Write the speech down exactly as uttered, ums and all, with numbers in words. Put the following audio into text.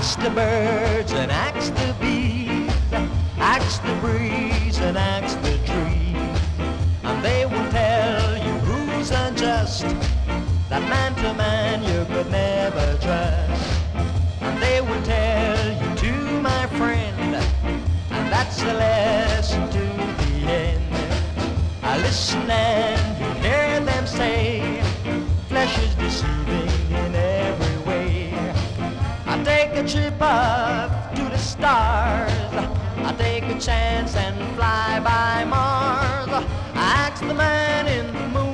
Ask the birds and ask the bees, ask the breeze and ask the trees, and they will tell you who's unjust, that man to man you could never trust. And they will tell you too, my friend, and that's the lesson to the end. I listen and you hear them say, flesh is deceiving in every way. I take a trip up to the stars, I take a chance and fly by Mars. I ask the man in the moon